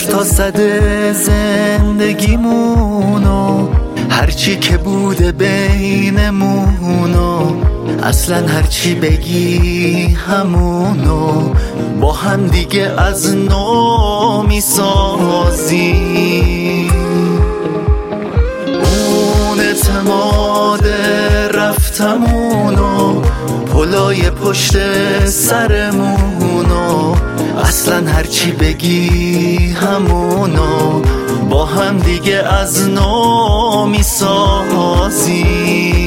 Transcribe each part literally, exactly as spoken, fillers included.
تا صده زندگیمونو، هرچی که بوده بینمونو، اصلا هرچی بگی همونو با هم دیگه از نو میسازی. اون اعتماد رفتمونو، پلای پشت سرمونو، اصلا هرچی بگی همونو با هم دیگه از نو میسازی.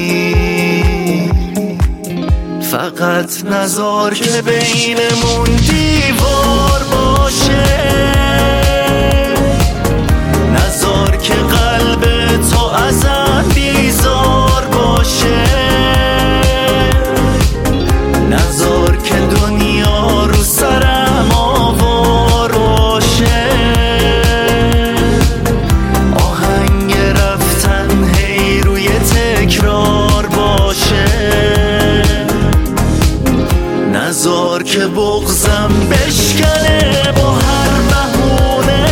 فقط نذار که بینمون دیوار باشه، نذار که قلب تو ازم بیزار باشه، نذار که دنیا رو سرم آوار باشه، آهنگ رفتن هی روی تکرار باشه، نذار که بغضم بشکنه با هر بهونه،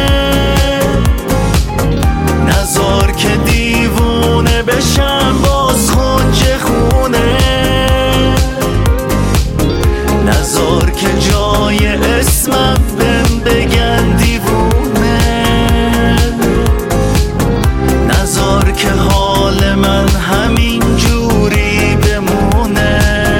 نذار که دیوونه بشم باز خنج خونه، نذار که جای اسمم بهم بگن دیوونه، نذار که حال من همین جوری بمونه.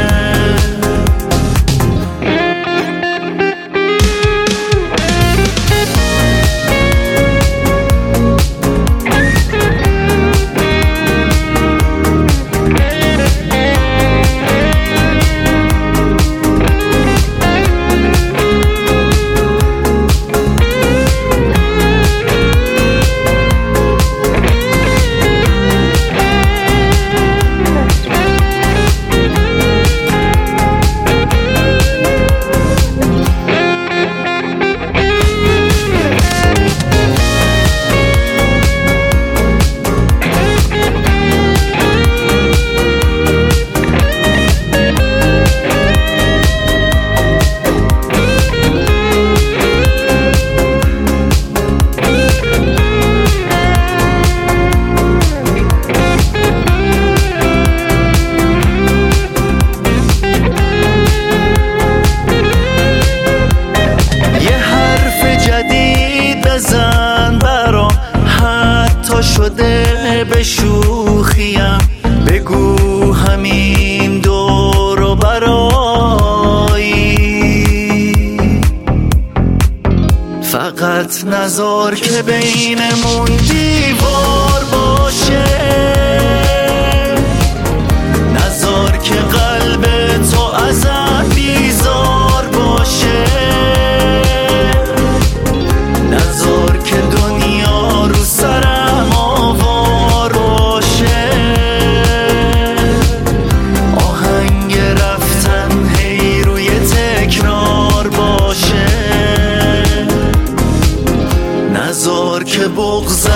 بزن برام حتی شده به شوخیم، بگو همین دور و برایی. فقط نذار که بینمون دیوار باشه، نذار که قلب تو ازم بیزار باشه، نذار که دنیا رو سرم آوار باشه، آهنگ رفتن هی روی تکرار باشه، نذار که بغض